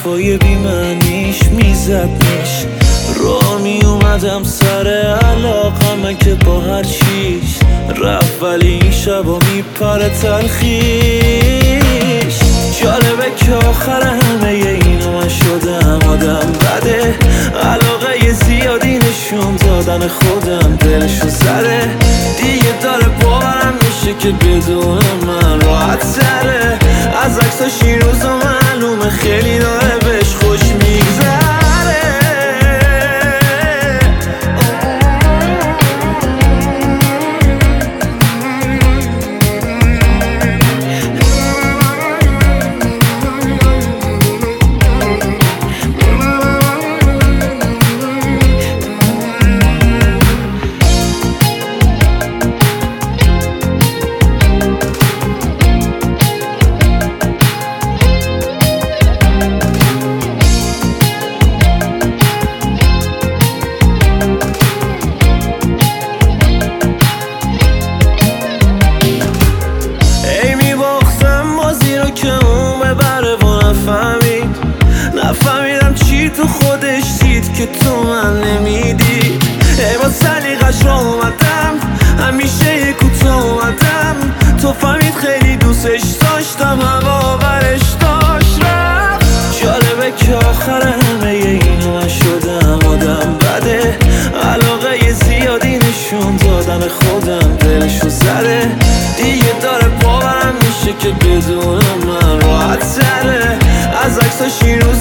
حرفای بی معنیش میزدنش. راه می اومدم سر علاقمه که با هر چیش رفت، ولی این شبا میپره تلخیش. جالبه که آخر همه اینا من شدم آدم بده، علاقه زیادی نشون دادن خودم دلشو زده. دیگه داره باورم میشه که بدون من راحت تره. از عکساش این روزا معلومه خیلی داره بهش خوش میگذره. نفهمیدم چی تو خودش دید که تو من نمیدی. ای با سلیقش را اومدم، همیشه یه کوتاه اومدم. تو فهمید خیلی دوستش داشتم، هوا برش داشت رفت. جالبه که آخر همه اینا من شدم آدم بده، علاقه زیادی نشون دادن خودم دلشو زده. دیگه داره باورم میشه که بدون من راحت تره. از عکساش این روز